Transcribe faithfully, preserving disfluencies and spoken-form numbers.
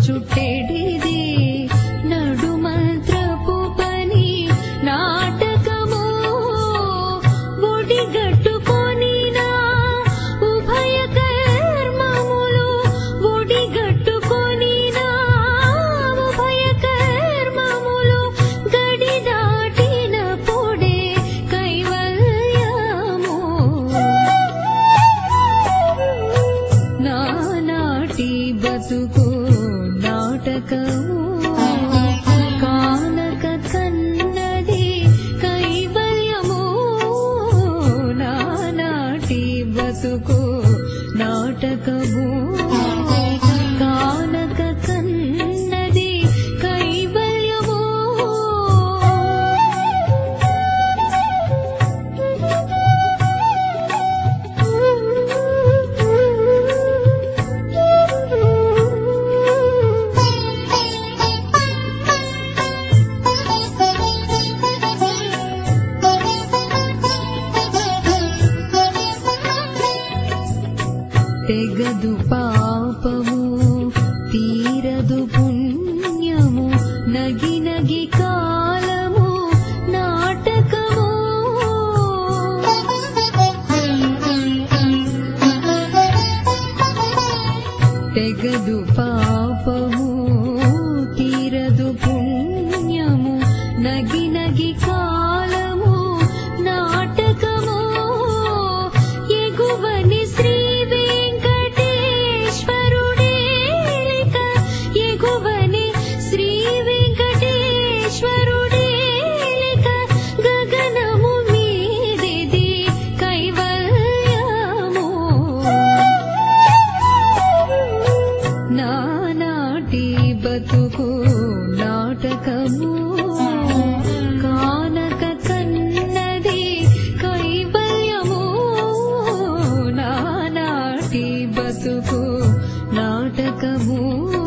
చుట్టెడిది నడుమంత్రపు పని నాటకము ఒడిగట్టుకొనినా ఉభయ కర్మములు ఒడిగట్టుకొనినా ఉభయ కర్మములు గడి దాటిన పొడే కైవల్యము నానాటి బతుకు నాటకము కానక కన్నది కైవల్యము నానాటి బతుకు నాటకము కానక కన్నది కైవల్యము తెగదు పాపము తీరదు పుణ్యము నగి నగి కాలము నాటకము తెగదు పాపము తీరదు పుణ్యము నగి నగి కాలము నాటకము ఎగువని శ్రీ వెంకటేశ్వరుడేలిక ఎగువని శ్రీ వెంకటేశ్వరుడేలిక గగనము మీదిది కైవల్యము నానాటి బతుకు నాటకము కానక కన్నది కైవల్యము నానాటి బతుకు నాటకము